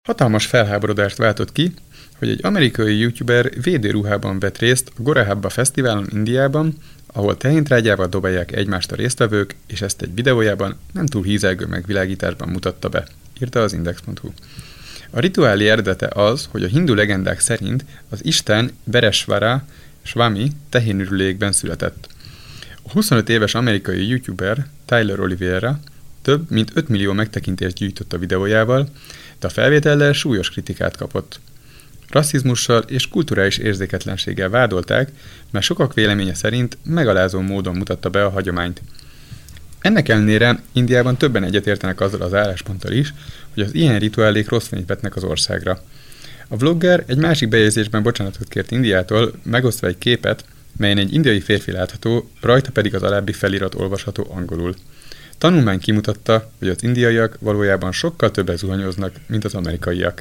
Hatalmas felháborodást váltott ki, hogy egy amerikai youtuber védőruhában vett részt a Gorehabba Fesztiválon Indiában, ahol tehéntrágyával dobálják egymást a résztvevők, és ezt egy videójában nem túl hízelgő megvilágításban mutatta be, írta az Index.hu. A rituálé eredete az, hogy a hindu legendák szerint az isten Beresvara Swami tehénürülékben született. A 25 éves amerikai youtuber Tyler Oliveira több mint 5 millió megtekintést gyűjtött a videójával, de a felvétellel súlyos kritikát kapott. Rasszizmussal és kulturális érzéketlenséggel vádolták, mert sokak véleménye szerint megalázó módon mutatta be a hagyományt. Ennek ellenére Indiában többen egyetértenek azzal az állásponttal is, hogy az ilyen rituálék rossz fényt vetnek az országra. A vlogger egy másik bejegyzésben bocsánatot kért Indiától, megosztva egy képet, melyen egy indiai férfi látható, rajta pedig az alábbi felirat olvasható angolul. Tanulmány kimutatta, hogy az indiaiak valójában sokkal többet zuhanyoznak, mint az amerikaiak.